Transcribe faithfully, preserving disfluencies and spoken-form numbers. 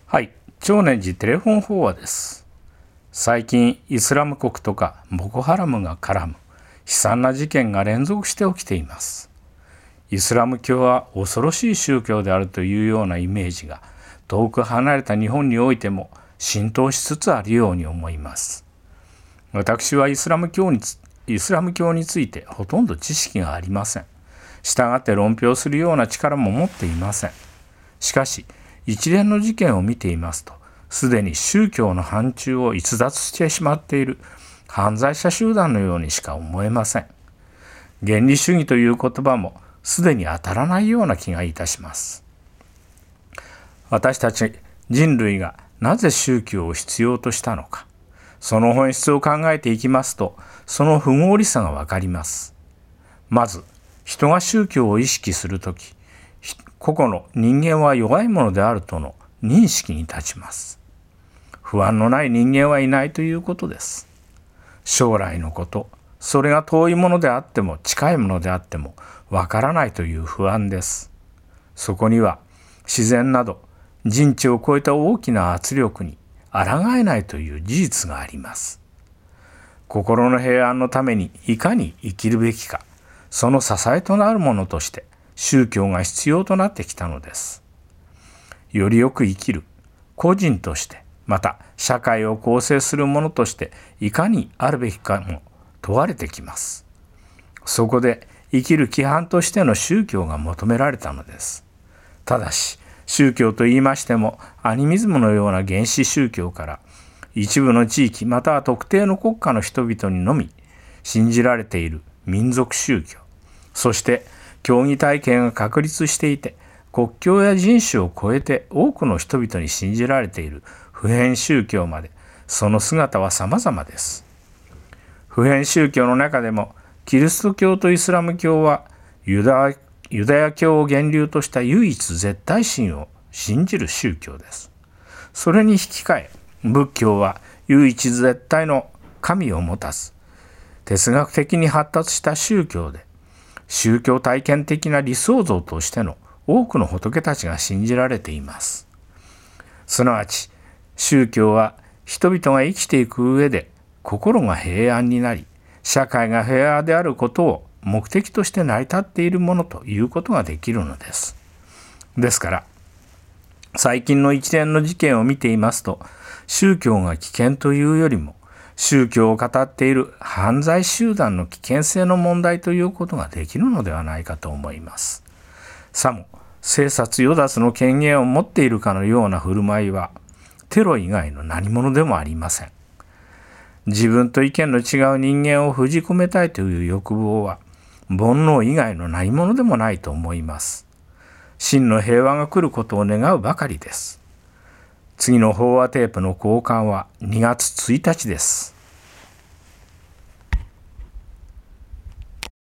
はい、長年寺テレフォン法話です。最近イスラム国とかボコハラムが絡む悲惨な事件が連続して起きています。イスラム教は恐ろしい宗教であるというようなイメージが遠く離れた日本においても浸透しつつあるように思います。私はイスラム教につイスラム教についてほとんど知識がありません。したがって論評するような力も持っていません。しかし一連の事件を見ていますと、すでに宗教の範疇を逸脱してしまっている犯罪者集団のようにしか思えません。原理主義という言葉もすでに当たらないような気がいたします。私たち人類がなぜ宗教を必要としたのか、その本質を考えていきますと、その不合理さがわかります。まず、人が宗教を意識するとき、個々の人間は弱いものであるとの認識に立ちます。不安のない人間はいないということです。将来のこと、それが遠いものであっても近いものであってもわからないという不安です。そこには自然など人知を超えた大きな圧力に抗えないという事実があります。心の平安のためにいかに生きるべきか、その支えとなるものとして宗教が必要となってきたのです。よりよく生きる個人として、また社会を構成するものとしていかにあるべきかも問われてきます。そこで生きる規範としての宗教が求められたのです。ただし宗教と言いましてもアニミズムのような原始宗教から一部の地域または特定の国家の人々にのみ信じられている民族宗教、そして教義体系が確立していて国境や人種を超えて多くの人々に信じられている普遍宗教まで、その姿は様々です。普遍宗教の中でもキリスト教とイスラム教はユダ、ユダヤ教を源流とした唯一絶対神を信じる宗教です。それに引き換え仏教は唯一絶対の神を持たず哲学的に発達した宗教で、宗教体験的な理想像としての多くの仏たちが信じられています。すなわち宗教は人々が生きていく上で心が平安になり、社会が平和であることを目的として成り立っているものということができるのです。ですから最近の一連の事件を見ていますと、宗教が危険というよりも宗教を語っている犯罪集団の危険性の問題ということができるのではないかと思います。さも生殺与奪の権限を持っているかのような振る舞いはテロ以外の何者でもありません。自分と意見の違う人間を封じ込めたいという欲望は煩悩以外の何者でもないと思います。真の平和が来ることを願うばかりです。次の法話テープの交換はにがつついたちです。